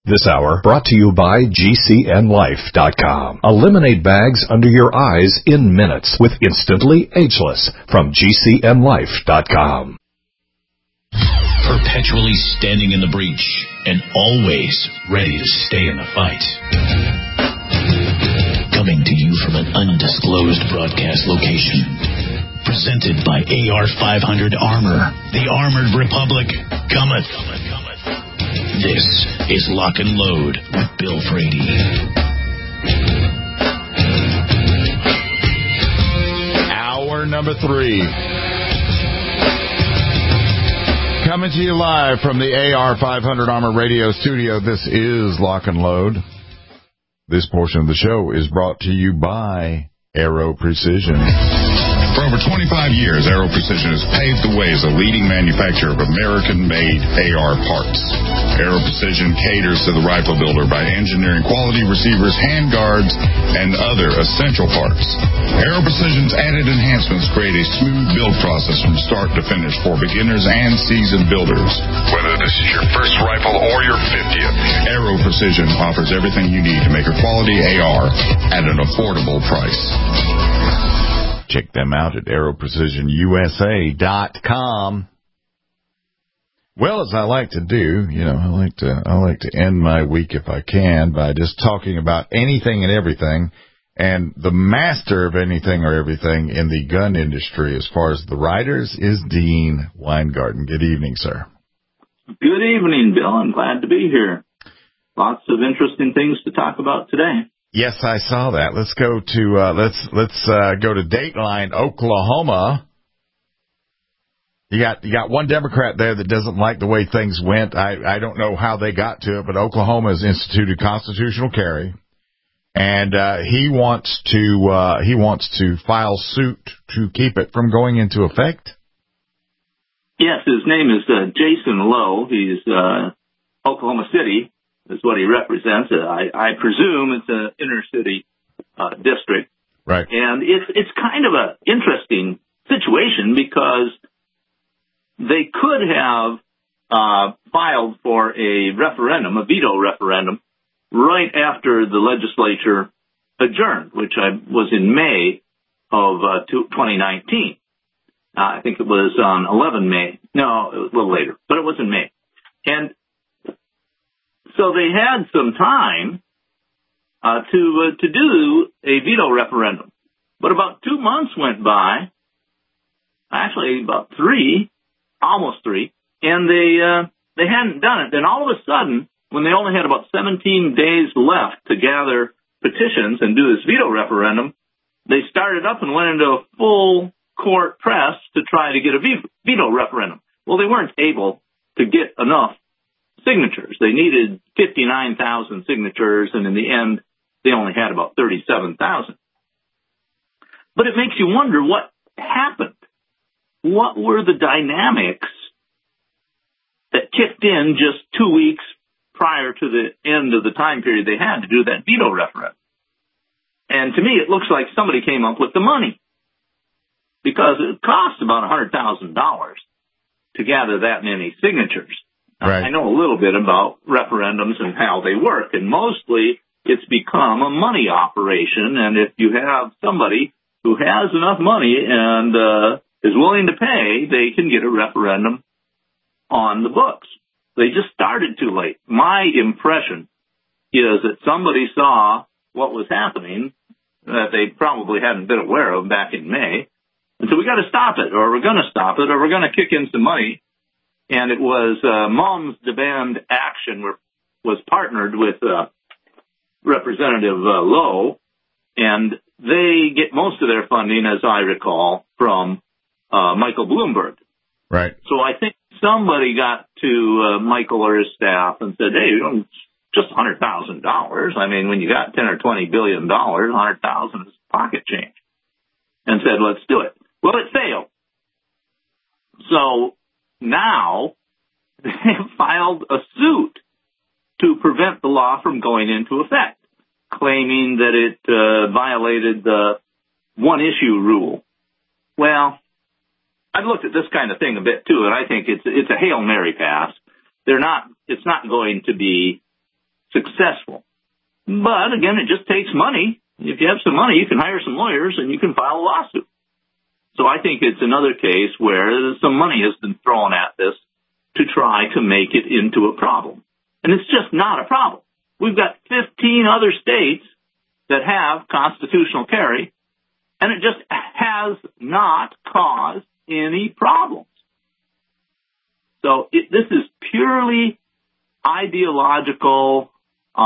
This hour brought to you by GCNLife.com. Eliminate bags under your eyes in minutes with Instantly Ageless from GCNLife.com. Perpetually standing in the breach and always ready to stay in the fight. Coming to you from an undisclosed broadcast location. Presented by AR-500 Armor. The Armored Republic cometh. This is Lock and Load with Bill Frady. Hour number 3. Coming to you live from the AR-500 Armor Radio studio. This is Lock and Load. This portion of the show is brought to you by Aero Precision. For over 25 years, Aero Precision has paved the way as a leading manufacturer of American-made AR parts. Aero Precision caters to the rifle builder by engineering quality receivers, handguards, and other essential parts. Aero Precision's added enhancements create a smooth build process from start to finish for beginners and seasoned builders. Whether this is your first rifle or your 50th, Aero Precision offers everything you need to make a quality AR at an affordable price. Check them out at aeroprecisionusa.com. Well, as I like to do, I like to end my week if I can by just talking about anything and everything. And the master of anything or everything in the gun industry, as far as the writers, is Dean Weingarten. Good evening, sir. Good evening, Bill. I'm glad to be here. Lots of interesting things to talk about today. Yes, I saw that. Let's go to let's go to Dateline, Oklahoma. You got one Democrat there that doesn't like the way things went. I don't know how they got to it, but Oklahoma has instituted constitutional carry, and he wants to file suit to keep it from going into effect. Yes, his name is Jason Lowe. He's Oklahoma City is what he represents. I presume it's an inner city district, right? And it's kind of an interesting situation because they could have filed for a referendum, a veto referendum, right after the legislature adjourned, which was in May of 2019. I think it was on 11 May. No, it was a little later, but it was in May. And so they had some time to do a veto referendum. But about 2 months went by, actually about 3, almost 3, and they hadn't done it. Then all of a sudden, when they only had about 17 days left to gather petitions and do this veto referendum, they started up and went into a full court press to try to get a veto referendum. Well, they weren't able to get enough signatures. They needed 59,000 signatures, and in the end, they only had about 37,000. But it makes you wonder what happened. What were the dynamics that kicked in just 2 weeks prior to the end of the time period they had to do that veto referendum? And to me, it looks like somebody came up with the money, because it costs about $100,000 to gather that many signatures. Right. I know a little bit about referendums and how they work, and mostly it's become a money operation, and if you have somebody who has enough money and is willing to pay, they can get a referendum on the books. They just started too late. My impression is that somebody saw what was happening that they probably hadn't been aware of back in May, and so we got to stop it, or we're going to stop it, or we're going to kick in some money. And it was Moms Demand Action was partnered with Representative Lowe, and they get most of their funding, as I recall, from Michael Bloomberg. Right. So I think somebody got to Michael or his staff and said, hey, just $100,000. I mean, when you got $10 or $20 billion, $100,000 is pocket change. And said, let's do it. Well, it failed. So now they have filed a suit to prevent the law from going into effect, claiming that it violated the one-issue rule. Well, I've looked at this kind of thing a bit, too, and I think it's a Hail Mary pass. It's not going to be successful. But again, it just takes money. If you have some money, you can hire some lawyers and you can file a lawsuit. So I think it's another case where some money has been thrown at this to try to make it into a problem. And it's just not a problem. We've got 15 other states that have constitutional carry, and it just has not caused any problems. So this is purely ideological.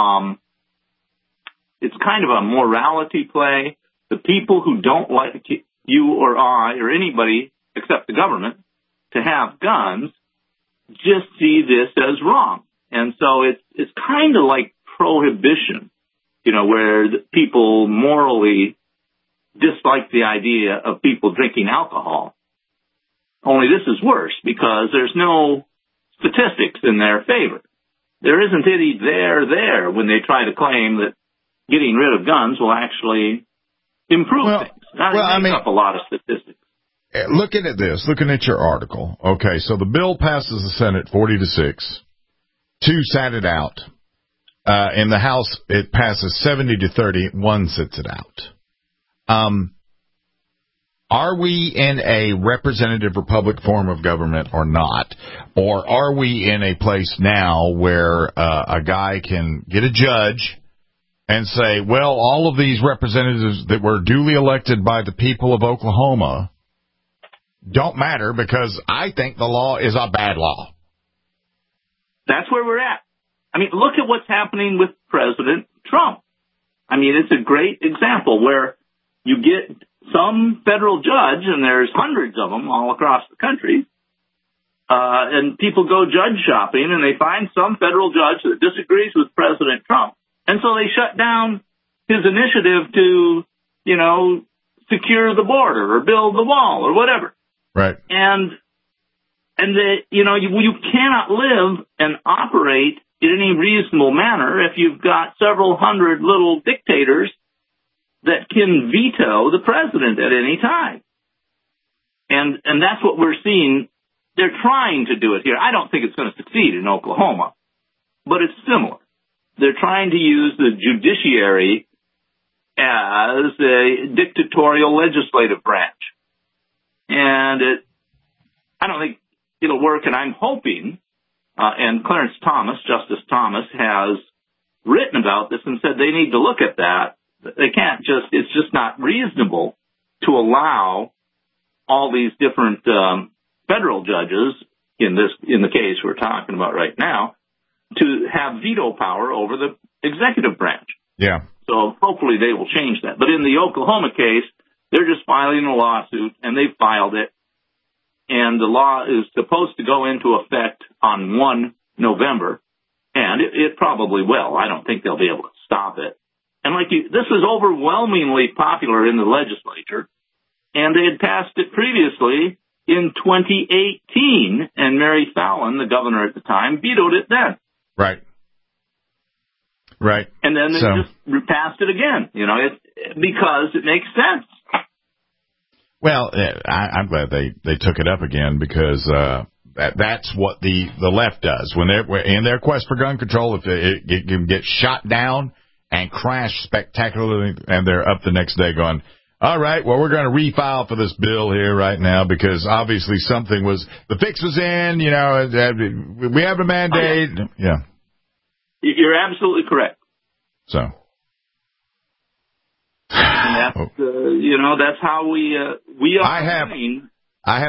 It's kind of a morality play. The people who don't like you or I or anybody except the government to have guns just see this as wrong. And so it's kind of like prohibition, where the people morally dislike the idea of people drinking alcohol. Only this is worse because there's no statistics in their favor. There isn't any there when they try to claim that getting rid of guns will actually improve things. That makes up a lot of statistics. Looking at this, looking at your article, okay, so the bill passes the Senate 40-6. 2 sat it out. In the House, it passes 70-30. 1 sits it out. Are we in a representative republic form of government or not? Or are we in a place now where a guy can get a judge and say, well, all of these representatives that were duly elected by the people of Oklahoma don't matter because I think the law is a bad law? That's where we're at. I mean, look at what's happening with President Trump. I mean, it's a great example where you get some federal judge, and there's hundreds of them all across the country, and people go judge shopping, and they find some federal judge that disagrees with President Trump, and so they shut down his initiative to, secure the border or build the wall or whatever. Right. And you cannot live and operate in any reasonable manner if you've got several hundred little dictators that can veto the president at any time. And that's what we're seeing. They're trying to do it here. I don't think it's going to succeed in Oklahoma, but it's similar. They're trying to use the judiciary as a dictatorial legislative branch. And I don't think it'll work, and I'm hoping, and Clarence Thomas, Justice Thomas, has written about this and said they need to look at that. They can't it's just not reasonable to allow all these different federal judges, in the case we're talking about right now, to have veto power over the executive branch. Yeah. So hopefully they will change that. But in the Oklahoma case, they're just filing a lawsuit, and they filed it. And the law is supposed to go into effect on 1 November, and it probably will. I don't think they'll be able to stop it. And this was overwhelmingly popular in the legislature, and they had passed it previously in 2018, and Mary Fallin, the governor at the time, vetoed it then. Right. Right. And then they just passed it again, because it makes sense. Well, I'm glad they took it up again because that's what the left does when they're in their quest for gun control. If it can get shot down and crash spectacularly, and they're up the next day going, all right, well, we're going to refile for this bill here right now because obviously the fix was in, we have a mandate. Oh, yeah. You're absolutely correct. So. And that's, that's how we are. I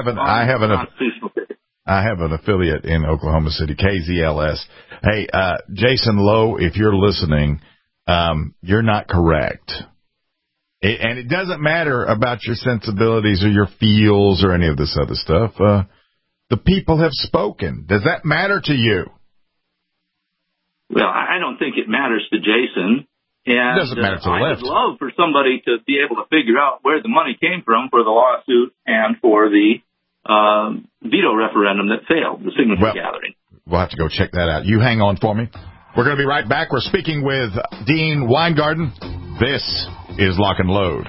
have an affiliate in Oklahoma City, KZLS. Hey, Jason Lowe, if you're listening, you're not correct. And it doesn't matter about your sensibilities or your feels or any of this other stuff. The people have spoken. Does that matter to you? Well, I don't think it matters to Jason. And it doesn't matter to the left. I would love for somebody to be able to figure out where the money came from for the lawsuit and for the veto referendum that failed, the signature gathering. We'll have to go check that out. You hang on for me. We're going to be right back. We're speaking with Dean Weingarten. This is Lock and Load.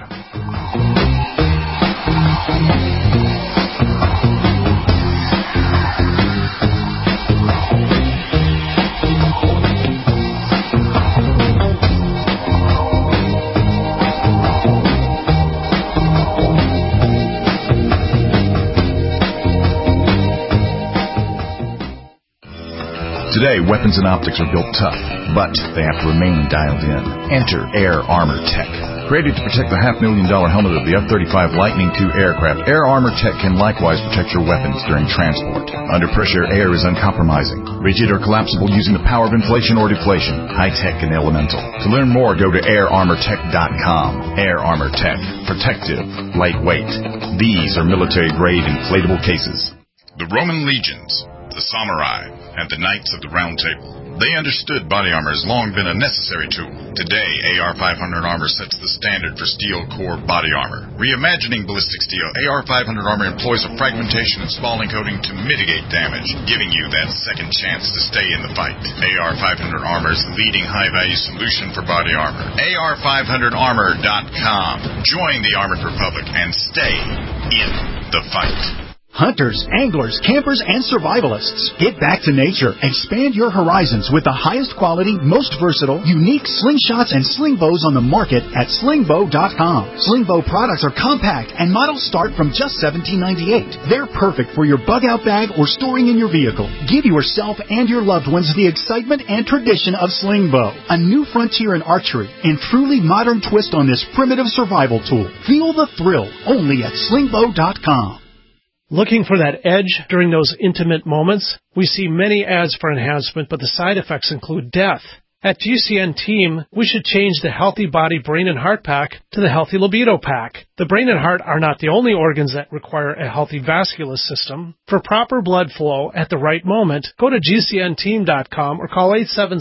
Today, weapons and optics are built tough, but they have to remain dialed in. Enter Air Armor Tech. Created to protect the $500,000 helmet of the F-35 Lightning II aircraft, Air Armor Tech can likewise protect your weapons during transport. Under pressure, air is uncompromising, rigid or collapsible using the power of inflation or deflation, high-tech and elemental. To learn more, go to airarmortech.com. Air Armor Tech. Protective. Lightweight. These are military-grade inflatable cases. The Roman legions, the samurai, and the Knights of the Round Table. They understood body armor has long been a necessary tool. Today, AR-500 armor sets the standard for steel core body armor. Reimagining ballistic steel, AR-500 armor employs a fragmentation and spalling coating to mitigate damage, giving you that second chance to stay in the fight. AR-500 armor is the leading high-value solution for body armor. AR500armor.com. Join the Armored Republic and stay in the fight. Hunters, anglers, campers, and survivalists. Get back to nature. Expand your horizons with the highest quality, most versatile, unique slingshots and sling bows on the market at slingbow.com. Slingbow products are compact and models start from just $17.98. They're perfect for your bug-out bag or storing in your vehicle. Give yourself and your loved ones the excitement and tradition of Slingbow, a new frontier in archery and truly modern twist on this primitive survival tool. Feel the thrill only at slingbow.com. Looking for that edge during those intimate moments? We see many ads for enhancement, but the side effects include death. At GCN Team, we should change the Healthy Body Brain and Heart Pack to the Healthy Libido Pack. The brain and heart are not the only organs that require a healthy vascular system. For proper blood flow at the right moment, go to GCNteam.com or call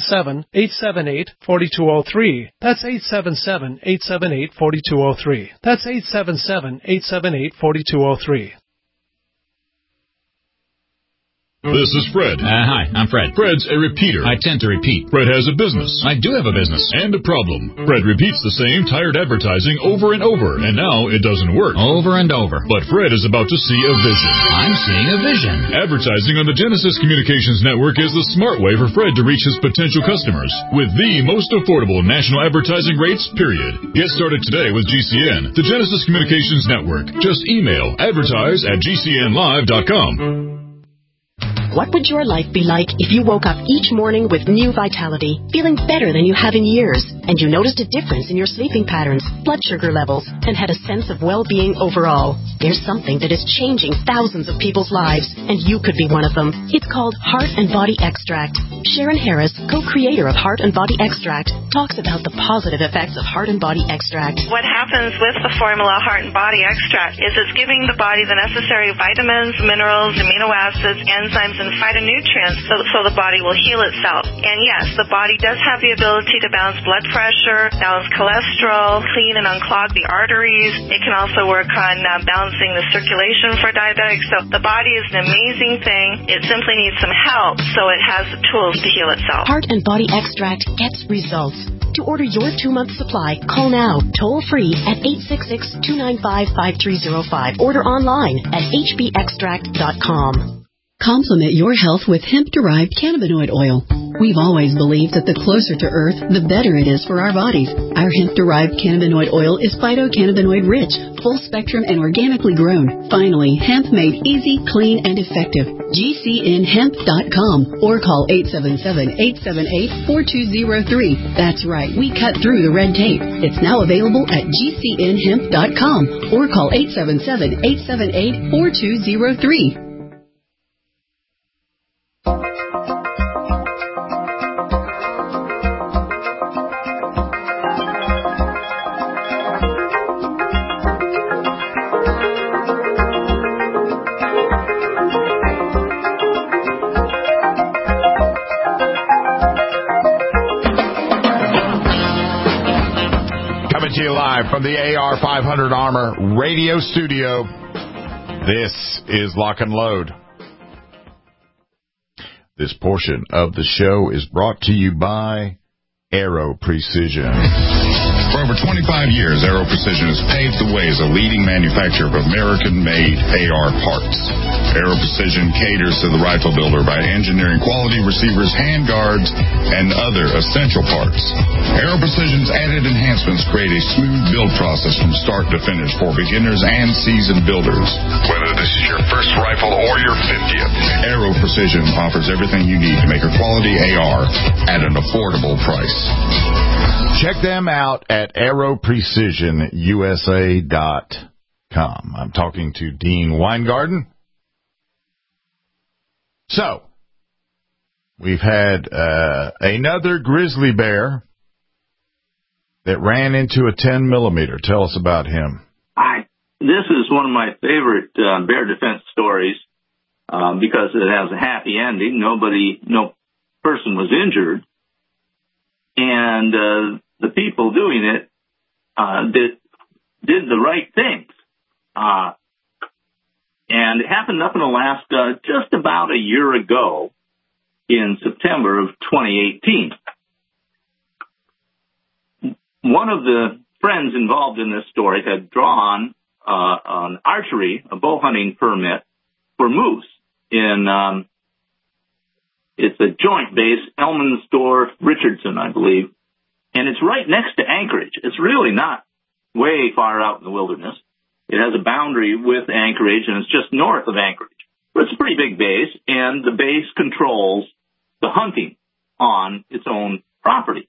877-878-4203. That's 877-878-4203. That's 877-878-4203. This is Fred. Hi, I'm Fred. Fred's a repeater. I tend to repeat. Fred has a business. I do have a business. And a problem. Fred repeats the same tired advertising over and over, and now it doesn't work. Over and over. But Fred is about to see a vision. I'm seeing a vision. Advertising on the Genesis Communications Network is the smart way for Fred to reach his potential customers with the most affordable national advertising rates, period. Get started today with GCN, the Genesis Communications Network. Just email advertise@gcnlive.com. What would your life be like if you woke up each morning with new vitality, feeling better than you have in years, and you noticed a difference in your sleeping patterns, blood sugar levels, and had a sense of well-being overall? There's something that is changing thousands of people's lives, and you could be one of them. It's called Heart and Body Extract. Sharon Harris, co-creator of Heart and Body Extract, talks about the positive effects of Heart and Body Extract. What happens with the formula Heart and Body Extract is it's giving the body the necessary vitamins, minerals, amino acids, enzymes, and phytonutrients so the body will heal itself. And yes, the body does have the ability to balance blood pressure, balance cholesterol, clean and unclog the arteries. It can also work on balancing the circulation for diabetics. So the body is an amazing thing. It simply needs some help so it has the tools to heal itself. Heart and Body Extract gets results. To order your 2-month supply, call now, toll-free at 866-295-5305. Order online at hbextract.com. Complement your health with hemp-derived cannabinoid oil. We've always believed that the closer to Earth, the better it is for our bodies. Our hemp-derived cannabinoid oil is phytocannabinoid-rich, full-spectrum, and organically grown. Finally, hemp made easy, clean, and effective. GCNhemp.com or call 877-878-4203. That's right, we cut through the red tape. It's now available at GCNhemp.com or call 877-878-4203. To you live from the AR-500 Armor radio studio. This is Lock and Load. This portion of the show is brought to you by Aero Precision. For over 25 years, Aero Precision has paved the way as a leading manufacturer of American-made AR parts. Aero Precision caters to the rifle builder by engineering quality receivers, handguards, and other essential parts. Aero Precision's added enhancements create a smooth build process from start to finish for beginners and seasoned builders. Whether this is your first rifle or your 50th, Aero Precision offers everything you need to make a quality AR at an affordable price. Check them out at aeroprecisionusa.com. I'm talking to Dean Weingarten. So, we've had another grizzly bear that ran into a 10-millimeter. Tell us about him. This is one of my favorite bear defense stories because it has a happy ending. No person was injured. And the people doing it did the right things. And it happened up in Alaska just about a year ago in September of 2018. One of the friends involved in this story had drawn an archery, a bow hunting permit for moose in it's a joint base, Elmansdorf, Richardson, I believe. And it's right next to Anchorage. It's really not way far out in the wilderness. It has a boundary with Anchorage, and it's just north of Anchorage. But it's a pretty big base, and the base controls the hunting on its own property.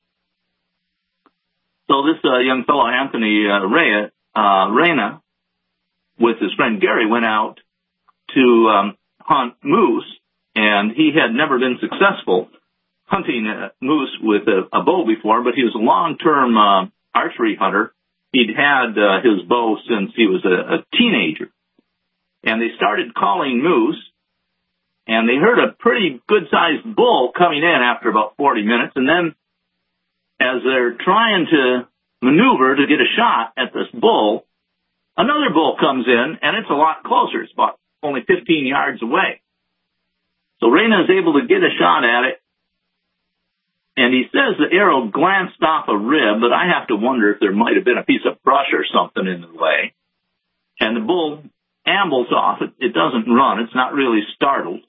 So this young fellow, Anthony Reyna, with his friend Gary, went out to hunt moose, and he had never been successful hunting moose with a bow before, but he was a long-term archery hunter. He'd had his bow since he was a teenager. And they started calling moose, and they heard a pretty good-sized bull coming in after about 40 minutes. And then as they're trying to maneuver to get a shot at this bull, another bull comes in, and it's a lot closer. It's about only 15 yards away. So Reyna is able to get a shot at it, and he says the arrow glanced off a rib, but I have to wonder if there might have been a piece of brush or something in the way. And the bull ambles off. It doesn't run. It's not really startled.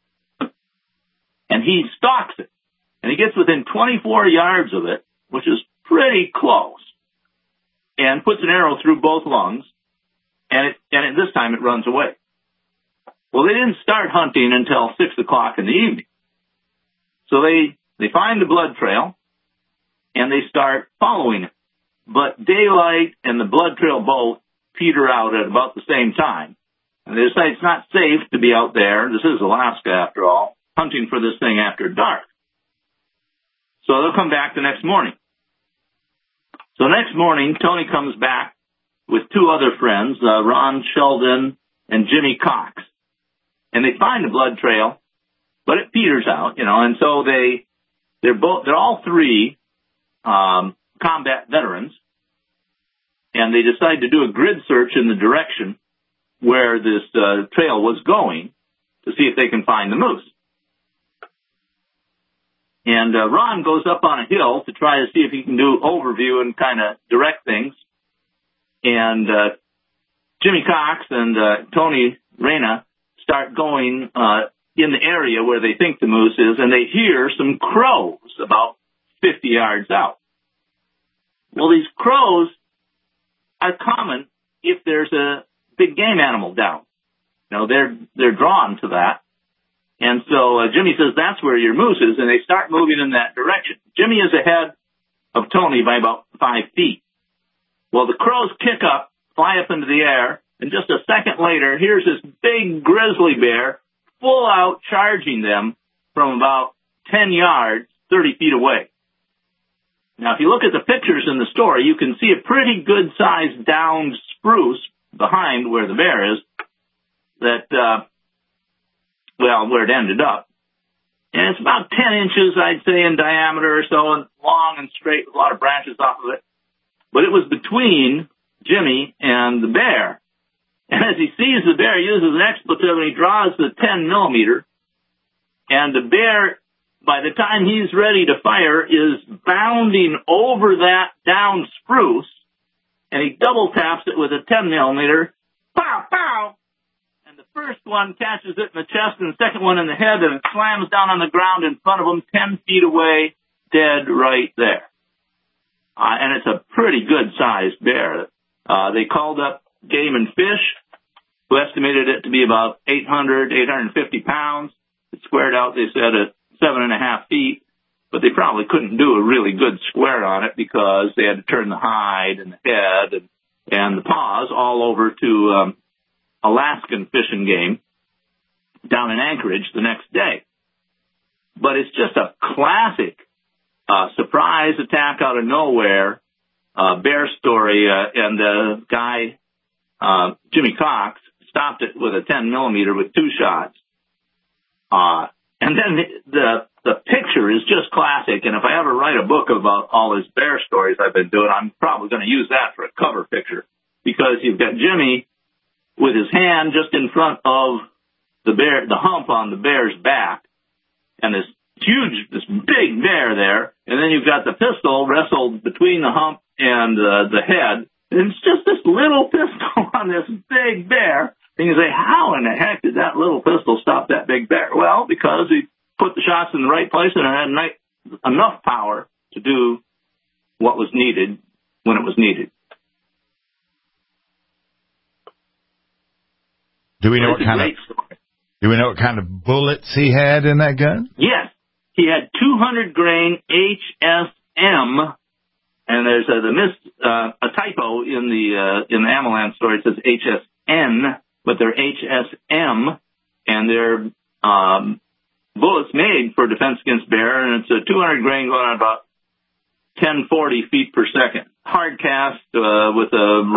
And he stalks it. And he gets within 24 yards of it, which is pretty close, and puts an arrow through both lungs, and this time it runs away. Well, they didn't start hunting until 6 o'clock in the evening. So they find the blood trail, and they start following it. But daylight and the blood trail both peter out at about the same time. And they decide it's not safe to be out there. This is Alaska, after all, hunting for this thing after dark. So they'll come back the next morning. So next morning, Tony comes back with two other friends, Ron Sheldon and Jimmy Cox. And they find the blood trail, but it peters out, and so they're all three combat veterans, and they decide to do a grid search in the direction where this trail was going to see if they can find the moose. And Ron goes up on a hill to try to see if he can do overview and kind of direct things. And Jimmy Cox and Tony Reyna start going in the area where they think the moose is, and they hear some crows about 50 yards out. Well, these crows are common if there's a big game animal down. They're drawn to that. And so Jimmy says, that's where your moose is, and they start moving in that direction. Jimmy is ahead of Tony by about 5 feet. Well, the crows kick up, fly up into the air, and just a second later, here's this big grizzly bear full out charging them from about 10 yards, 30 feet away. Now, if you look at the pictures in the story, you can see a pretty good-sized downed spruce behind where the bear is that, where it ended up. And it's about 10 inches, I'd say, in diameter or so, and long and straight with a lot of branches off of it. But it was between Jimmy and the bear. And as he sees the bear, he uses an expletive, and he draws the 10 millimeter. And the bear by the time he's ready to fire, is bounding over that down spruce, and he double taps it with a 10 millimeter. Pow, pow! And the first one catches it in the chest and the second one in the head, and it slams down on the ground in front of him 10 feet away, dead right there. And it's a pretty good-sized bear. They called up Game and Fish, who estimated it to be about 850 pounds. It squared out, they said, at 7.5 feet, but they probably couldn't do a really good square on it because they had to turn the hide and the head and the paws all over to Alaskan Fish and Game down in Anchorage the next day. But it's just a classic surprise attack out of nowhere bear story, and the guy, Jimmy Cox, stopped it with a 10 millimeter with 2 shots. And then the picture is just classic, and if I ever write a book about all his bear stories I've been doing, I'm probably going to use that for a cover picture, because you've got Jimmy with his hand just in front of the bear, the hump on the bear's back, and this big bear there, and then you've got the pistol wrestled between the hump and the head, and it's just this little pistol on this big bear. And you say, how in the heck did that little pistol stop that big bear? Well, because he put the shots in the right place and it had enough power to do what was needed when it was needed. Do we know what kind of bullets he had in that gun? Yes. He had 200 grain HSM, and there's a typo in the Ameland story. It says HSN. But they're HSM, and they're bullets made for defense against bear, and it's a 200 grain going on about 1040 feet per second. Hard cast with a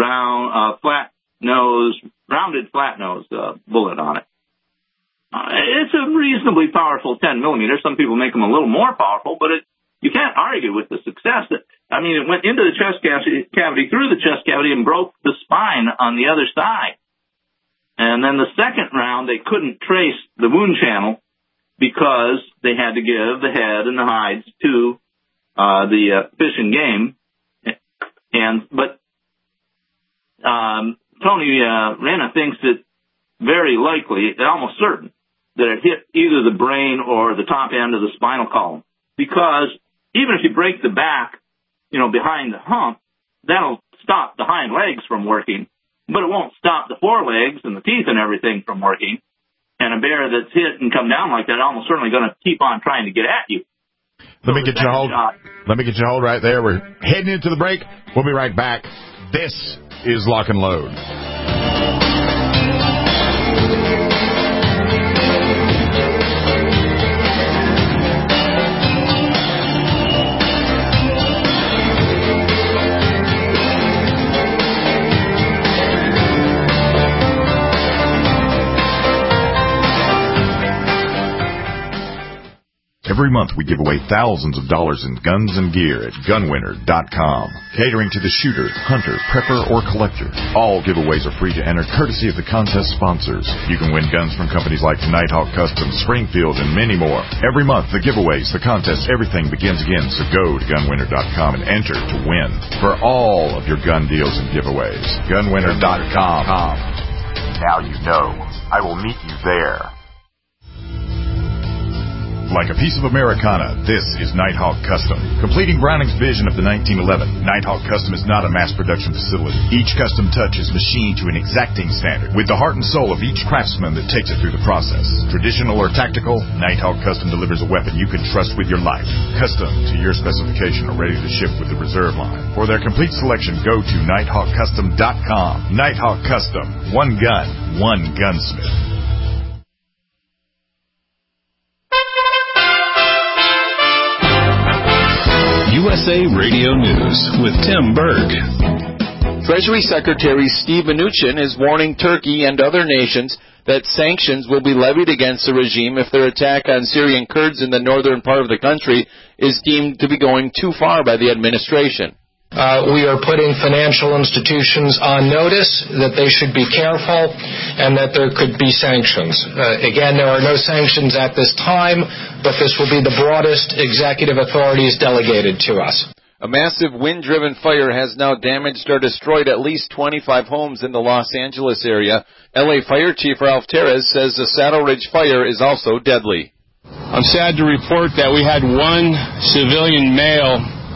rounded flat nose bullet on it. It's a reasonably powerful 10 millimeter. Some people make them a little more powerful, but you can't argue with the success. It went into the chest cavity, through the chest cavity, and broke the spine on the other side. And then the second round, they couldn't trace the wound channel because they had to give the head and the hides to the Fish and Game. But Tony Rena thinks it very likely, almost certain, that it hit either the brain or the top end of the spinal column. Because even if you break the back, behind the hump, that'll stop the hind legs from working. But it won't stop the forelegs and the teeth and everything from working. And a bear that's hit and come down like that almost certainly going to keep on trying to get at you. Let me get you a hold right there. We're heading into the break. We'll be right back. This is Lock and Load. Every month we give away thousands of dollars in guns and gear at gunwinner.com. Catering to the shooter, hunter, prepper, or collector. All giveaways are free to enter, courtesy of the contest sponsors. You can win guns from companies like Nighthawk Custom, Springfield, and many more. Every month, the giveaways, the contests, everything begins again. So go to gunwinner.com and enter to win for all of your gun deals and giveaways. Gunwinner.com. Now you know. I will meet you there. Like a piece of Americana, this is Nighthawk Custom. Completing Browning's vision of the 1911, Nighthawk Custom is not a mass production facility. Each custom touch is machined to an exacting standard, with the heart and soul of each craftsman that takes it through the process. Traditional or tactical, Nighthawk Custom delivers a weapon you can trust with your life. Custom to your specification or ready to ship with the reserve line. For their complete selection, go to nighthawkcustom.com. Nighthawk Custom. One gun, one gunsmith. USA Radio News with Tim Berg. Treasury Secretary Steve Mnuchin is warning Turkey and other nations that sanctions will be levied against the regime if their attack on Syrian Kurds in the northern part of the country is deemed to be going too far by the administration. We are putting financial institutions on notice that they should be careful and that there could be sanctions. Again, there are no sanctions at this time, but this will be the broadest executive authorities delegated to us. A massive wind-driven fire has now damaged or destroyed at least 25 homes in the Los Angeles area. LA Fire Chief Ralph Torres says the Saddle Ridge fire is also deadly. I'm sad to report that we had one civilian male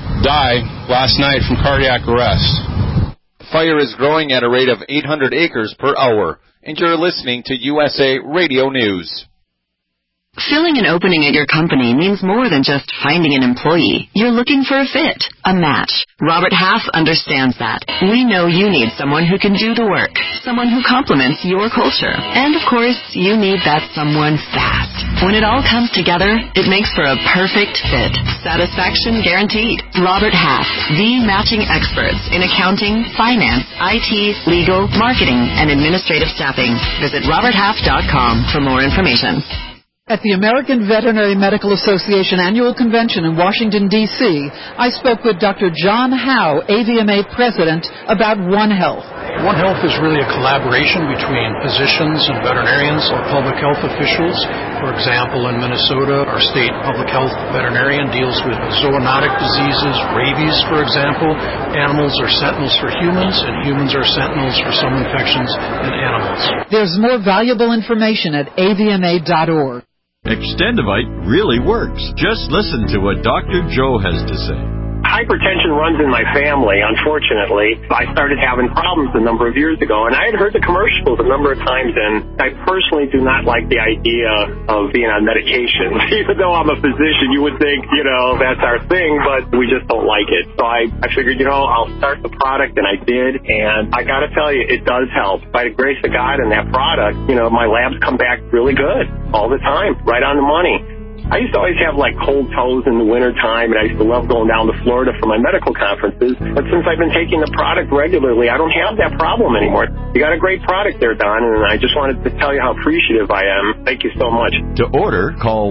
die last night from cardiac arrest. The fire is growing at a rate of 800 acres per hour. And you're listening to USA Radio News. Filling an opening at your company means more than just finding an employee. You're looking for a fit, a match. Robert Half understands that. We know you need someone who can do the work, someone who complements your culture. And, of course, you need that someone fast. When it all comes together, it makes for a perfect fit. Satisfaction guaranteed. Robert Half, the matching experts in accounting, finance, IT, legal, marketing, and administrative staffing. Visit roberthalf.com for more information. At the American Veterinary Medical Association Annual Convention in Washington, D.C., I spoke with Dr. John Howe, AVMA President, about One Health. One Health is really a collaboration between physicians and veterinarians or public health officials. For example, in Minnesota, our state public health veterinarian deals with zoonotic diseases, rabies, for example. Animals are sentinels for humans, and humans are sentinels for some infections in animals. There's more valuable information at avma.org. Extendivite really works. Just listen to what Dr. Joe has to say. Hypertension runs in my family, unfortunately. I started having problems a number of years ago, and I had heard the commercials a number of times, and I personally do not like the idea of being on medication. Even though I'm a physician, you would think, that's our thing, but we just don't like it. So I figured, I'll start the product, and I did, and I got to tell you, it does help. By the grace of God and that product, my labs come back really good all the time, right on the money. I used to always have cold toes in the wintertime, and I used to love going down to Florida for my medical conferences. But since I've been taking the product regularly, I don't have that problem anymore. You got a great product there, Don, and I just wanted to tell you how appreciative I am. Thank you so much. To order, call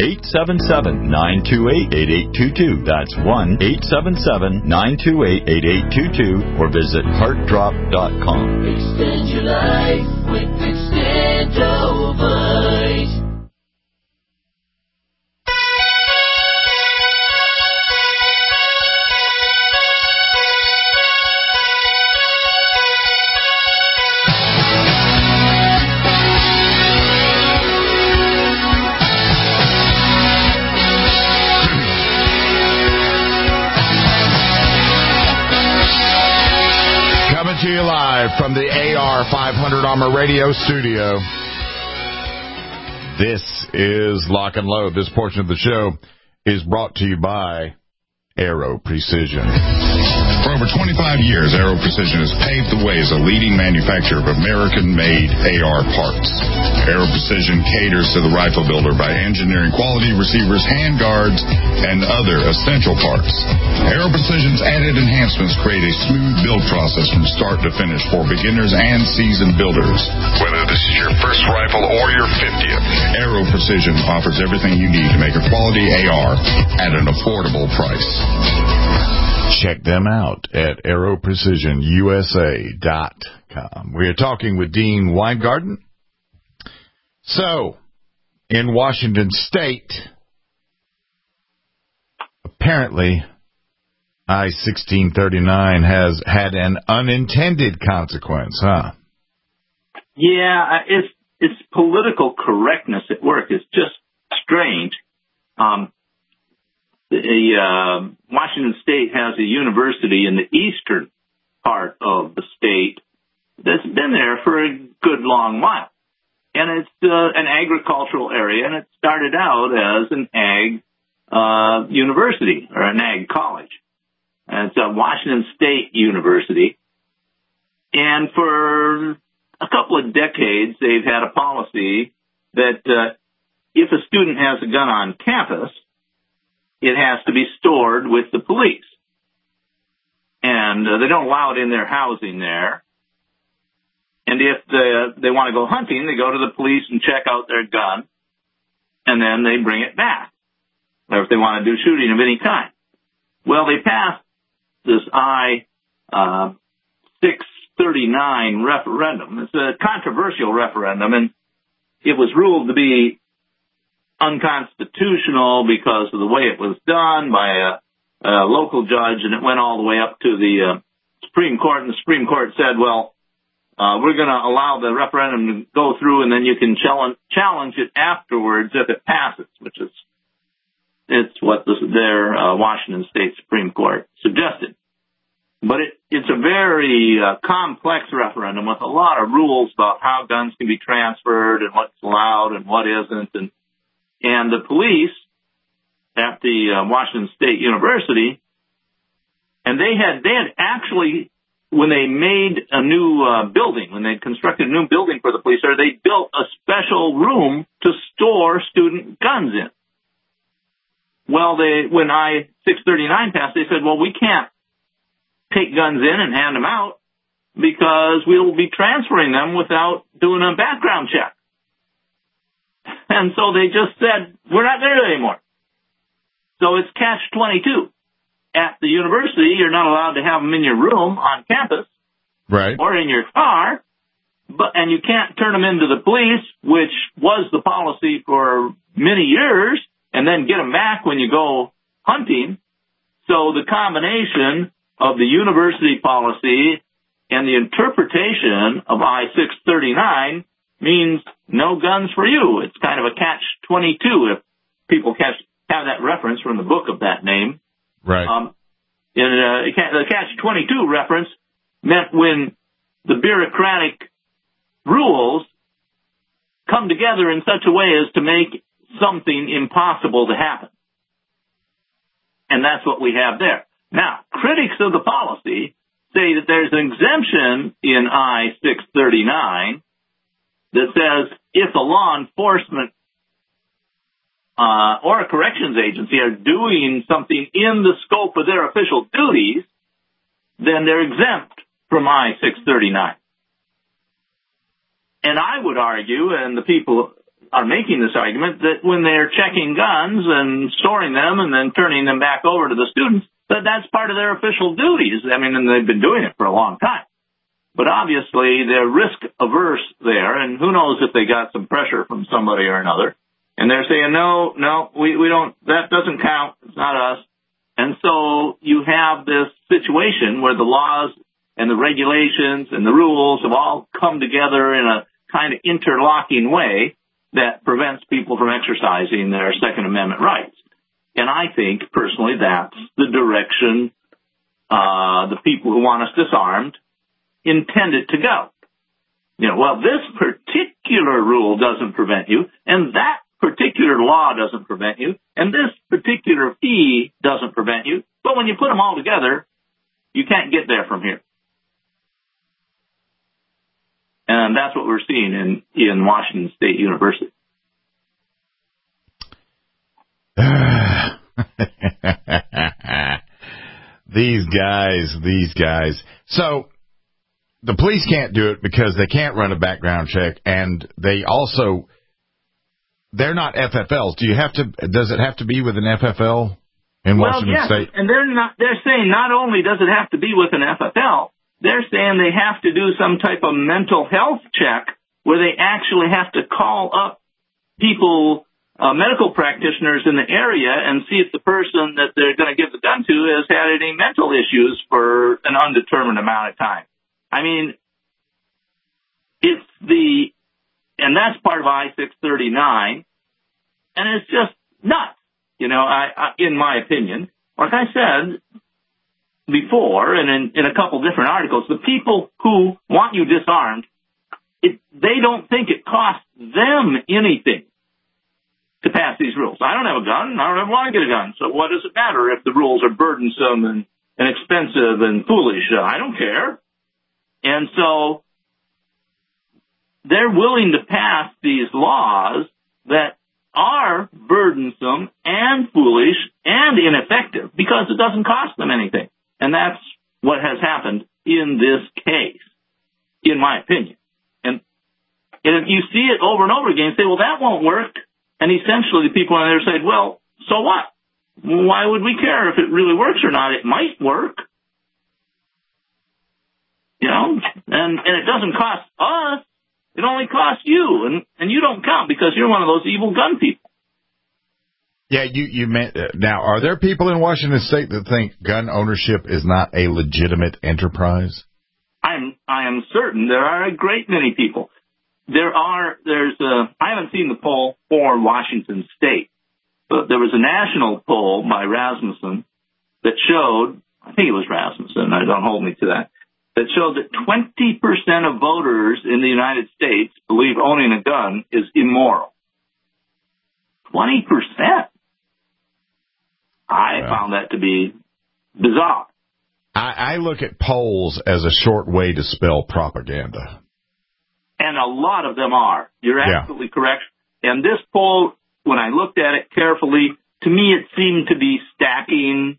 1-877-928-8822. That's 1-877-928-8822, or visit heartdrop.com. Extend your life with Extendovite. To you live from the AR500 Armor Radio studio. This is Lock and Load. This portion of the show is brought to you by Aero Precision. For over 25 years, Aero Precision has paved the way as a leading manufacturer of American-made AR parts. Aero Precision caters to the rifle builder by engineering quality receivers, handguards, and other essential parts. Aero Precision's added enhancements create a smooth build process from start to finish for beginners and seasoned builders. Whether this is your first rifle or your 50th, Aero Precision offers everything you need to make a quality AR at an affordable price. Check them out at aeroprecisionusa.com. We are talking with Dean Weingarten. So, in Washington State, apparently, I-1639 has had an unintended consequence, huh? Yeah, it's political correctness at work. It's just strange. Washington State has a university in the eastern part of the state that's been there for a good long while. And it's an agricultural area, and it started out as an ag university or an ag college. And it's a Washington State University. And for a couple of decades, they've had a policy that if a student has a gun on campus, it has to be stored with the police. And they don't allow it in their housing there. And if they want to go hunting, they go to the police and check out their gun, and then they bring it back. Or if they want to do shooting of any kind. Well, they passed this I-639 referendum. It's a controversial referendum, and it was ruled to be unconstitutional because of the way it was done by a local judge, and it went all the way up to the Supreme Court, and the Supreme Court said, well, we're going to allow the referendum to go through, and then you can challenge it afterwards if it passes, which is it's what their Washington State Supreme Court suggested. But it's a very complex referendum with a lot of rules about how guns can be transferred and what's allowed and what isn't. And the police at the Washington State University, and they had actually, when they made a new building, when they constructed a new building for the police there, they built a special room to store student guns in. Well, when I-639 passed, they said, well, we can't take guns in and hand them out because we'll be transferring them without doing a background check. And so they just said, we're not going to do it anymore. So it's catch-22. At the university, you're not allowed to have them in your room on campus, right, or in your car, and you can't turn them into the police, which was the policy for many years, and then get them back when you go hunting. So the combination of the university policy and the interpretation of I-639 means no guns for you. It's kind of a catch-22 if people have that reference from the book of that name. Right. The catch-22 reference meant when the bureaucratic rules come together in such a way as to make something impossible to happen. And that's what we have there. Now, critics of the policy say that there's an exemption in I-639 that says if a law enforcement or a corrections agency are doing something in the scope of their official duties, then they're exempt from I-639. And I would argue, and the people are making this argument, that when they're checking guns and storing them and then turning them back over to the students, that's part of their official duties. I mean, and they've been doing it for a long time. But obviously, they're risk-averse there, and who knows if they got some pressure from somebody or another. And they're saying, no, we don't, that doesn't count, it's not us. And so you have this situation where the laws and the regulations and the rules have all come together in a kind of interlocking way that prevents people from exercising their Second Amendment rights. And I think, personally, that's the direction the people who want us disarmed intended to go. You know, well, this particular rule doesn't prevent you, and that particular law doesn't prevent you, and this particular fee doesn't prevent you. But when you put them all together, you can't get there from here. And that's what we're seeing in Washington State University. These guys. So the police can't do it because they can't run a background check, and they're not FFLs. Does it have to be with an FFL in Washington State? And they're saying not only does it have to be with an FFL, they're saying they have to do some type of mental health check where they actually have to call up people, medical practitioners in the area, and see if the person that they're going to give the gun to has had any mental issues for an undetermined amount of time. I mean, and that's part of I-639, and it's just nuts, you know, in my opinion. Like I said before, and in a couple different articles, the people who want you disarmed, they don't think it costs them anything to pass these rules. I don't have a gun. I don't want to get a gun. So what does it matter if the rules are burdensome and expensive and foolish? I don't care. And so they're willing to pass these laws that are burdensome and foolish and ineffective because it doesn't cost them anything. And that's what has happened in this case, in my opinion. And you see it over and over again, say, well, that won't work. And essentially the people on there say, well, so what? Why would we care if it really works or not? It might work. You know, and it doesn't cost us. It only costs you, and you don't count because you're one of those evil gun people. Yeah, you meant now. Are there people in Washington State that think gun ownership is not a legitimate enterprise? I am certain there are a great many people. I haven't seen the poll for Washington State, but there was a national poll by Rasmussen that showed, I think it was Rasmussen, don't hold me to that showed that 20% of voters in the United States believe owning a gun is immoral. 20%. I found that to be bizarre. I look at polls as a short way to spell propaganda. And a lot of them are. You're absolutely correct. And this poll, when I looked at it carefully, to me it seemed to be stacking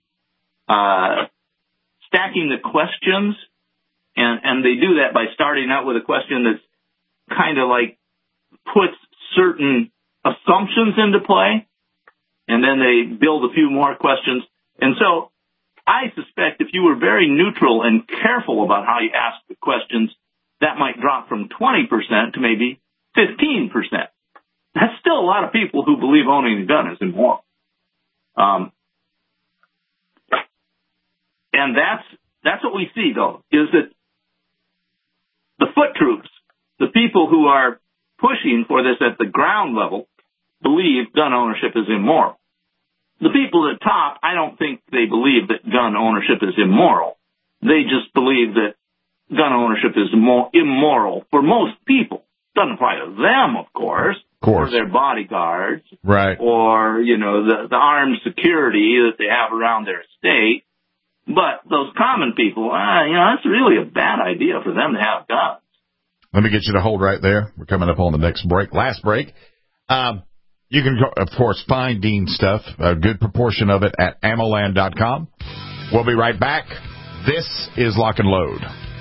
the questions. And they do that by starting out with a question that's kind of like puts certain assumptions into play. And then they build a few more questions. And so I suspect if you were very neutral and careful about how you ask the questions, that might drop from 20% to maybe 15%. That's still a lot of people who believe owning a gun is immoral. And that's what we see, though, is that the foot troops, the people who are pushing for this at the ground level, believe gun ownership is immoral. The people at the top, I don't think they believe that gun ownership is immoral. They just believe that gun ownership is immoral for most people. Doesn't apply to them, of course. Or their bodyguards. Right. Or, the armed security that they have around their estate. But those common people, it's really a bad idea for them to have guns. Let me get you to hold right there. We're coming up on the next break. Last break. You can, of course, find Dean's stuff, a good proportion of it, at AmmoLand.com. We'll be right back. This is Lock and Load.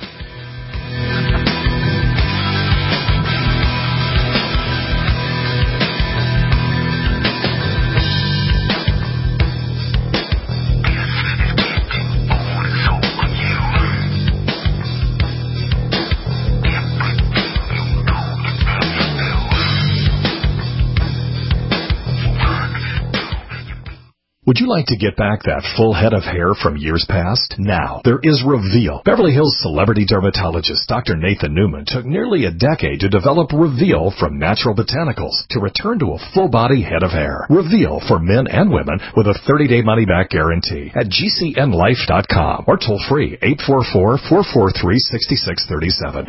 Would you like to get back that full head of hair from years past? Now, there is Reveal. Beverly Hills celebrity dermatologist Dr. Nathan Newman took nearly a decade to develop Reveal from natural botanicals to return to a full-body head of hair. Reveal for men and women with a 30-day money-back guarantee at GCNlife.com or toll-free 844-443-6637.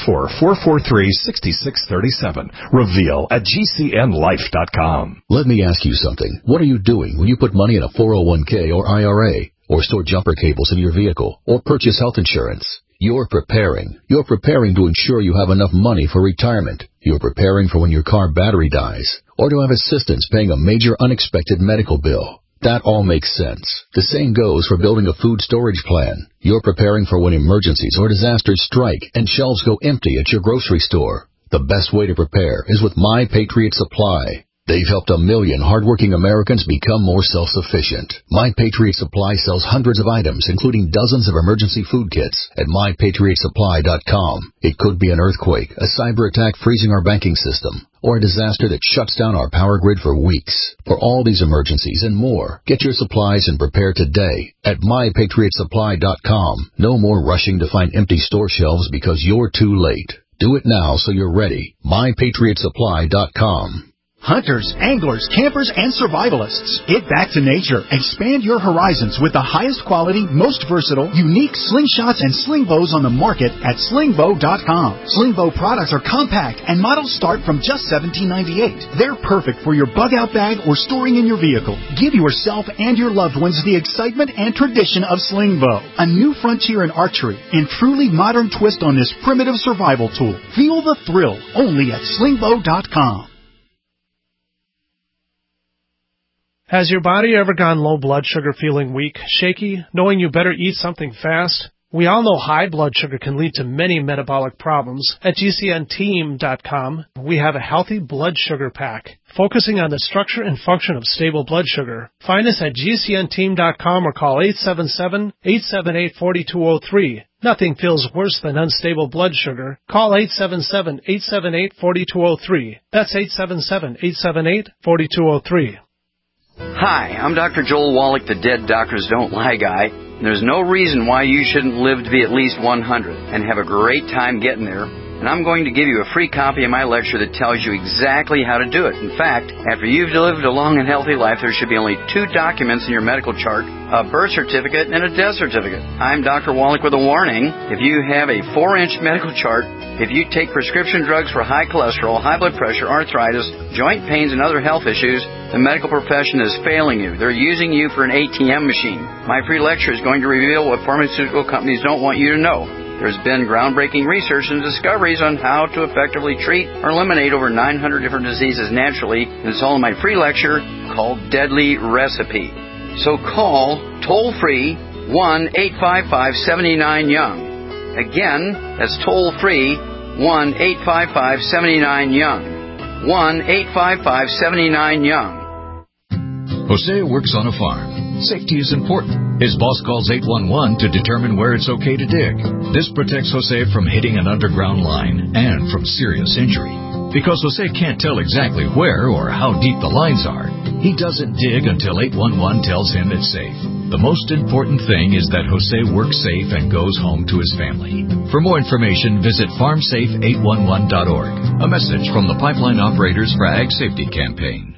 844-443-6637. Reveal at GCNlife.com. Let me ask you something. What are you doing when you put money in a 401k or IRA, or store jumper cables in your vehicle, or purchase health insurance? You're preparing. You're preparing to ensure you have enough money for retirement. You're preparing for when your car battery dies, or to have assistance paying a major unexpected medical bill. That all makes sense. The same goes for building a food storage plan. You're preparing for when emergencies or disasters strike and shelves go empty at your grocery store. The best way to prepare is with My Patriot Supply. They've helped 1 million hardworking Americans become more self-sufficient. My Patriot Supply sells hundreds of items, including dozens of emergency food kits at MyPatriotSupply.com. It could be an earthquake, a cyber attack freezing our banking system, or a disaster that shuts down our power grid for weeks. For all these emergencies and more, get your supplies and prepare today at MyPatriotSupply.com. No more rushing to find empty store shelves because you're too late. Do it now so you're ready. MyPatriotSupply.com. Hunters, anglers, campers, and survivalists. Get back to nature. Expand your horizons with the highest quality, most versatile, unique slingshots and sling bows on the market at slingbow.com. Sling bow products are compact and models start from just $17.98. They're perfect for your bug out bag or storing in your vehicle. Give yourself and your loved ones the excitement and tradition of sling bow. A new frontier in archery and truly modern twist on this primitive survival tool. Feel the thrill only at slingbow.com. Has your body ever gone low blood sugar, feeling weak, shaky, knowing you better eat something fast? We all know high blood sugar can lead to many metabolic problems. At GCNteam.com, we have a healthy blood sugar pack, focusing on the structure and function of stable blood sugar. Find us at GCNteam.com or call 877-878-4203. Nothing feels worse than unstable blood sugar. Call 877-878-4203. That's 877-878-4203. Hi, I'm Dr. Joel Wallach, the Dead Doctors Don't Lie guy. There's no reason why you shouldn't live to be at least 100 and have a great time getting there. And I'm going to give you a free copy of my lecture that tells you exactly how to do it. In fact, after you've lived a long and healthy life, there should be only 2 documents in your medical chart, a birth certificate and a death certificate. I'm Dr. Wallach with a warning. If you have a 4-inch medical chart, if you take prescription drugs for high cholesterol, high blood pressure, arthritis, joint pains, and other health issues, the medical profession is failing you. They're using you for an ATM machine. My free lecture is going to reveal what pharmaceutical companies don't want you to know. There's been groundbreaking research and discoveries on how to effectively treat or eliminate over 900 different diseases naturally, and it's all in my free lecture called Deadly Recipe. So call toll-free 1-855-79-YOUNG. Again, that's toll-free 1-855-79-YOUNG. 1-855-79-YOUNG. Jose works on a farm. Safety is important. His boss calls 811 to determine where it's okay to dig. This protects Jose from hitting an underground line and from serious injury. Because Jose can't tell exactly where or how deep the lines are, he doesn't dig until 811 tells him it's safe. The most important thing is that Jose works safe and goes home to his family. For more information, visit farmsafe811.org. A message from the Pipeline Operators for Ag Safety Campaign.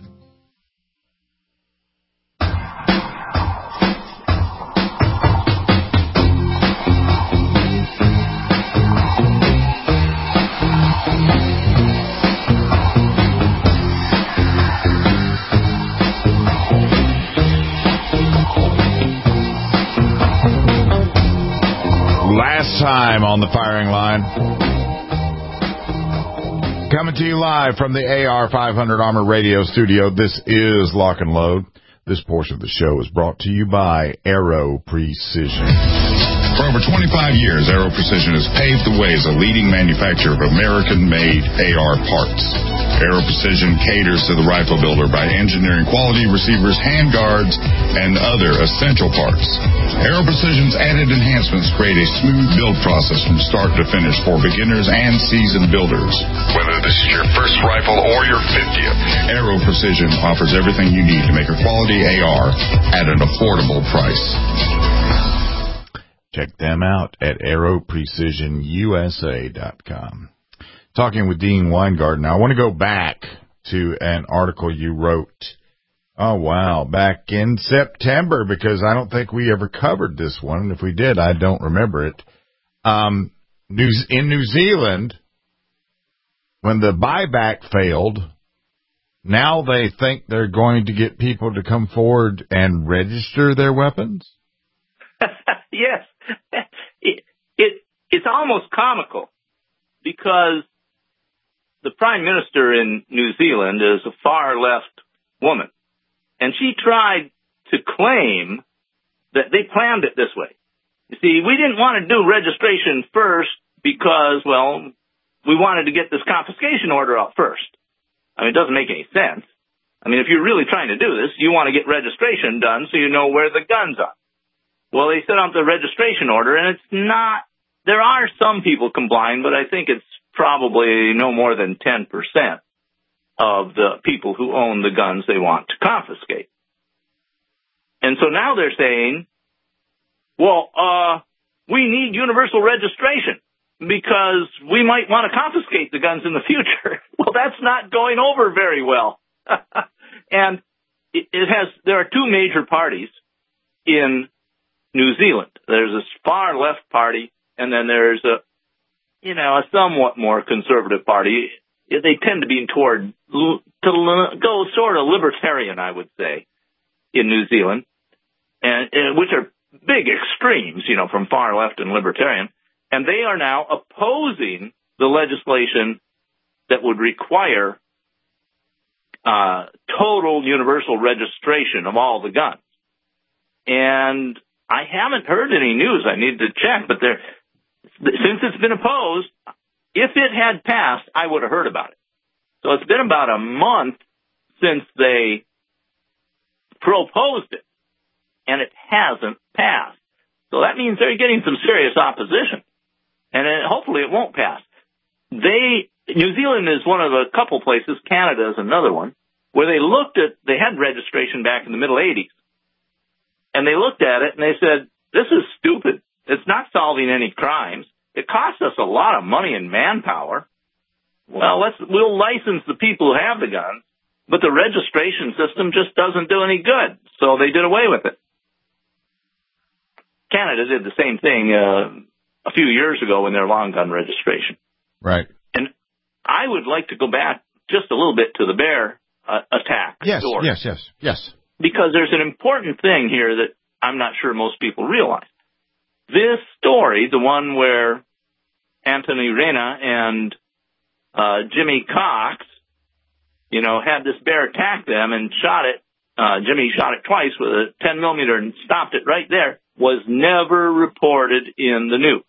Time on the firing line. Coming to you live from the AR500 Armor Radio Studio. This is Lock and Load. This portion of the show is brought to you by Aero Precision. For over 25 years, Aero Precision has paved the way as a leading manufacturer of American-made AR parts. Aero Precision caters to the rifle builder by engineering quality receivers, handguards, and other essential parts. Aero Precision's added enhancements create a smooth build process from start to finish for beginners and seasoned builders. Whether this is your first rifle or your 50th, Aero Precision offers everything you need to make a quality AR at an affordable price. Check them out at aeroprecisionusa.com. Talking with Dean Weingart. Now, I want to go back to an article you wrote, back in September, because I don't think we ever covered this one. If we did, I don't remember it. In New Zealand, when the buyback failed, now they think they're going to get people to come forward and register their weapons? Yes. It's almost comical because the Prime Minister in New Zealand is a far-left woman, and she tried to claim that they planned it this way. You see, we didn't want to do registration first because, we wanted to get this confiscation order out first. I mean, it doesn't make any sense. I mean, if you're really trying to do this, you want to get registration done so you know where the guns are. Well, they set out the registration order, and it's not, there are some people complying, but I think it's probably no more than 10% of the people who own the guns they want to confiscate. And so now they're saying, we need universal registration because we might want to confiscate the guns in the future. Well, that's not going over very well. And there are 2 major parties in New Zealand. There's this far left party, and then there's a somewhat more conservative party. They tend to be to go sort of libertarian, I would say, in New Zealand, and which are big extremes, from far left and libertarian. And they are now opposing the legislation that would require total universal registration of all the guns. And I haven't heard any news. I need to check, but since it's been opposed, if it had passed, I would have heard about it. So it's been about a month since they proposed it, and it hasn't passed. So that means they're getting some serious opposition, and hopefully it won't pass. New Zealand is one of a couple places, Canada is another one, where they had registration back in the middle 80s. And they looked at it and they said, this is stupid. It's not solving any crimes. It costs us a lot of money and manpower. Well, we'll license the people who have the guns, but the registration system just doesn't do any good. So they did away with it. Canada did the same thing a few years ago in their long gun registration. Right. And I would like to go back just a little bit to the bear attack story. Yes. Because there's an important thing here that I'm not sure most people realize. This story, the one where Anthony Reyna and Jimmy Cox, had this bear attack them and shot it. Jimmy shot it twice with a 10 millimeter and stopped it right there, was never reported in the news.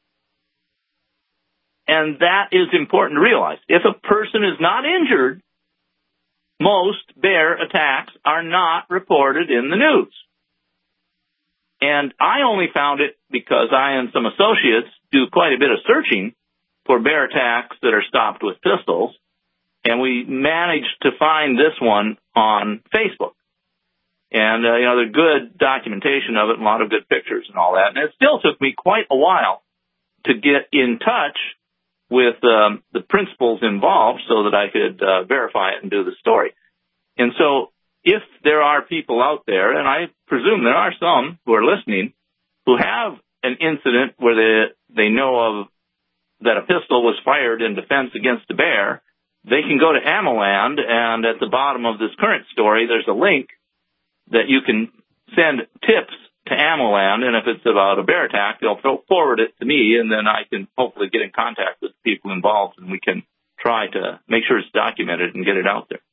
And that is important to realize. If a person is not injured, most bear attacks are not reported in the news. And I only found it because I and some associates do quite a bit of searching for bear attacks that are stopped with pistols. And we managed to find this one on Facebook. And, there's good documentation of it and a lot of good pictures and all that. And it still took me quite a while to get in touch with the principals involved so that I could verify it and do the story. And so if there are people out there, and I presume there are some who are listening, who have an incident where they know of that a pistol was fired in defense against a bear, they can go to AmmoLand, and at the bottom of this current story, there's a link that you can send tips to AmmoLand, and if it's about a bear attack, they'll forward it to me, and then I can hopefully get in contact with the people involved, and we can try to make sure it's documented and get it out there.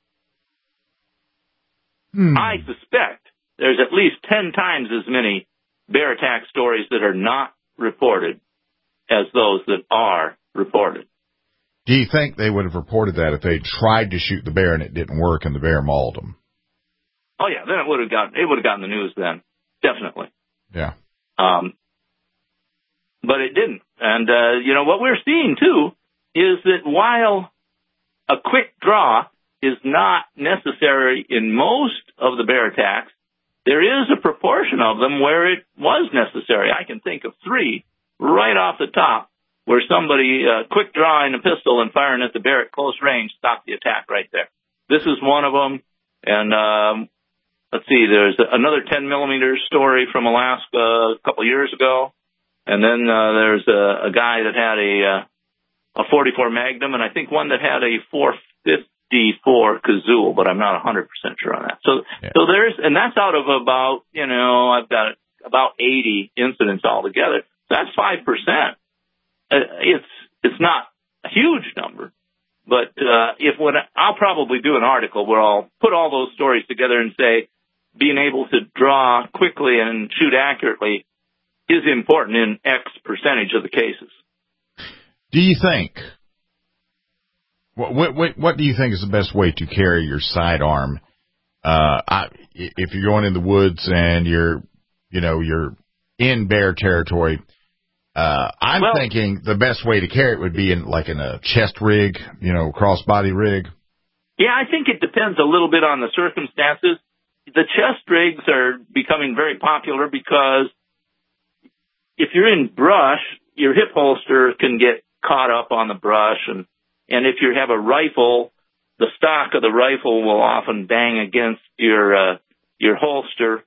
I suspect there's at least 10 times as many bear attack stories that are not reported as those that are reported. Do you think they would have reported that if they tried to shoot the bear and it didn't work and the bear mauled them? Oh yeah, then it would have gotten the news then, definitely. Yeah. But it didn't. And what we're seeing too is that while a quick draw is not necessary in most of the bear attacks, there is a proportion of them where it was necessary. I can think of 3 right off the top where somebody quick drawing a pistol and firing at the bear at close range stopped the attack right there. This is one of them. And let's see, there's another 10 millimeter story from Alaska a couple years ago. And then there's a guy that had a 44 Magnum, and I think one that had a 454 Kazoo, but I'm not 100% sure on that. So there's, and that's out of about, I've got about 80 incidents altogether. So that's 5%. It's not a huge number, but I'll probably do an article where I'll put all those stories together and say being able to draw quickly and shoot accurately is important in X percentage of the cases. Do you think, what do you think is the best way to carry your sidearm? If you're going in the woods and you're in bear territory, I'm thinking the best way to carry it would be in a chest rig, crossbody rig. Yeah, I think it depends a little bit on the circumstances. The chest rigs are becoming very popular because if you're in brush, your hip holster can get caught up on the brush, and if you have a rifle, the stock of the rifle will often bang against your holster.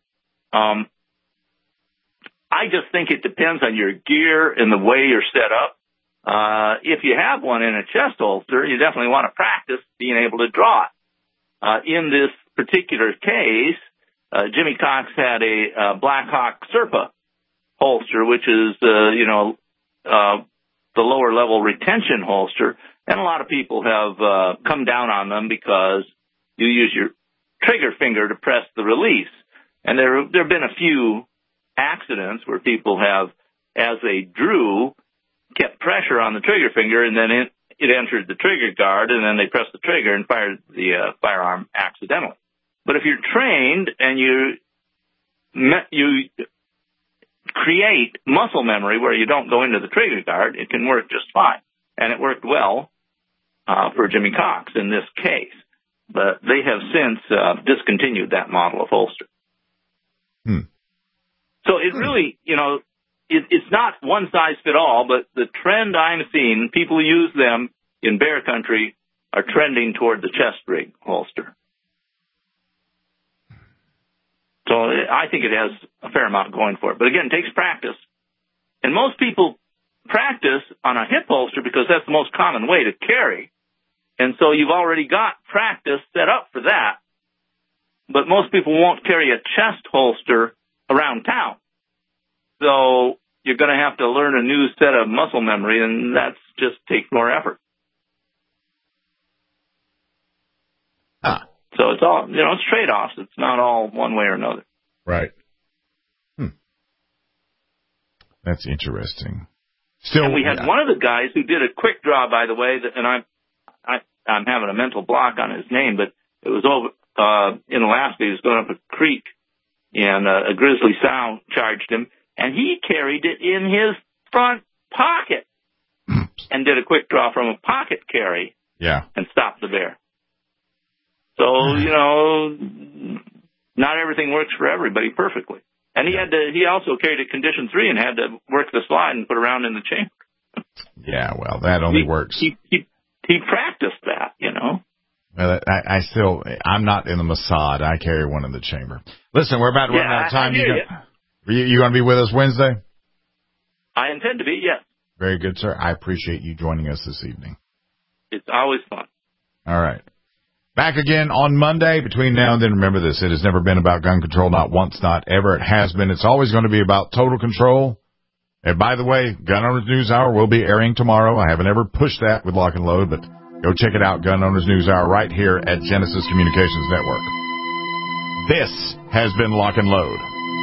I just think it depends on your gear and the way you're set up. If you have one in a chest holster, you definitely want to practice being able to draw it. In this particular case, Jimmy Cox had a Black Hawk Serpa holster, which is, the lower level retention holster. And a lot of people have come down on them because you use your trigger finger to press the release. And there have been a few accidents where people have, as they drew, kept pressure on the trigger finger, and then it entered the trigger guard, and then they pressed the trigger and fired the firearm accidentally. But if you're trained and you create muscle memory where you don't go into the trigger guard, it can work just fine. And it worked well for Jimmy Cox in this case. But they have since discontinued that model of holster. So it really, it's not one size fit all, but the trend I'm seeing, people who use them in bear country are trending toward the chest rig holster. So I think it has a fair amount going for it. But again, it takes practice. And most people practice on a hip holster because that's the most common way to carry. And so you've already got practice set up for that. But most people won't carry a chest holster around town. So you're going to have to learn a new set of muscle memory, and that's just takes more effort. So it's all, it's trade-offs. It's not all one way or another. Right. That's interesting. Still, and we had one of the guys who did a quick draw, by the way, and I'm having a mental block on his name, but it was over in Alaska. He was going up a creek, and a grizzly sow charged him, and he carried it in his front pocket and did a quick draw from a pocket carry. Yeah. And stopped the bear. So, not everything works for everybody perfectly. And he also carried a condition 3 and had to work the slide and put around in the chamber. Yeah, well, that only works. He practiced that, Well, I'm not in the Mossad. I carry one in the chamber. Listen, we're about to run out of time. You going to be with us Wednesday? I intend to be, yes. Very good, sir. I appreciate you joining us this evening. It's always fun. All right. Back again on Monday. Between now and then, remember this. It has never been about gun control, not once, not ever. It has been. It's always going to be about total control. And by the way, Gun Owners News Hour will be airing tomorrow. I haven't ever pushed that with Lock and Load, but go check it out, Gun Owners News Hour, right here at Genesis Communications Network. This has been Lock and Load.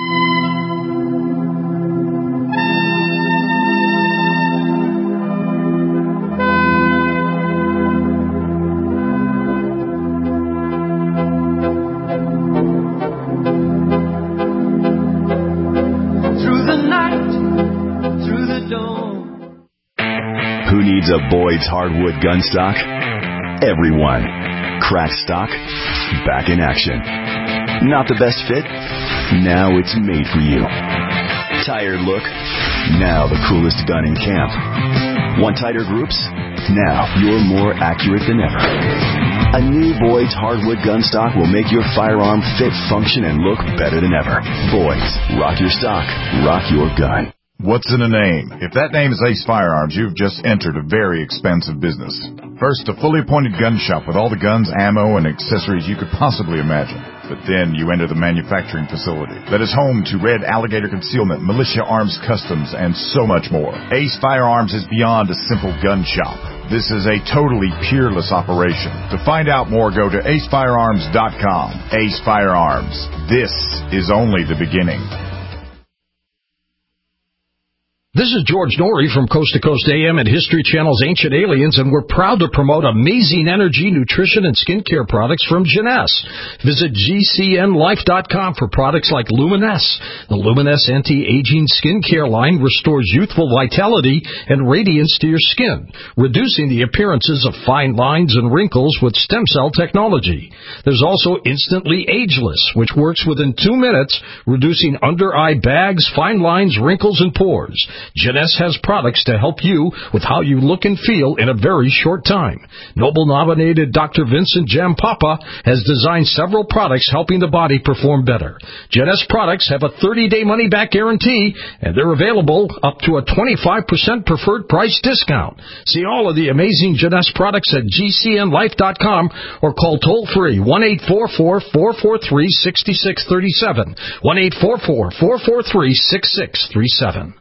A Boyd's hardwood gun stock? Everyone. Cracked stock? Back in action. Not the best fit? Now it's made for you. Tired look? Now the coolest gun in camp. Want tighter groups? Now you're more accurate than ever. A new Boyd's hardwood gun stock will make your firearm fit, function, and look better than ever. Boyd's. Rock your stock. Rock your gun. What's in a name? If that name is Ace Firearms, you've just entered a very expensive business. First, a fully appointed gun shop with all the guns, ammo, and accessories you could possibly imagine. But then you enter the manufacturing facility that is home to Red Alligator Concealment, Militia Arms Customs, and so much more. Ace Firearms is beyond a simple gun shop. This is a totally peerless operation. To find out more, go to acefirearms.com. Ace Firearms. This is only the beginning. This is George Norrie from Coast to Coast AM and History Channel's Ancient Aliens, and we're proud to promote amazing energy, nutrition, and skincare products from Jeunesse. Visit GCNlife.com for products like Luminesce. The Luminesce anti-aging skincare line restores youthful vitality and radiance to your skin, reducing the appearances of fine lines and wrinkles with stem cell technology. There's also Instantly Ageless, which works within 2 minutes, reducing under-eye bags, fine lines, wrinkles, and pores. Jeunesse has products to help you with how you look and feel in a very short time. Nobel-nominated Dr. Vincent Jampapa has designed several products helping the body perform better. Jeunesse products have a 30-day money-back guarantee, and they're available up to a 25% preferred price discount. See all of the amazing Jeunesse products at GCNlife.com or call toll-free 1-844-443-6637, 1-844-443-6637.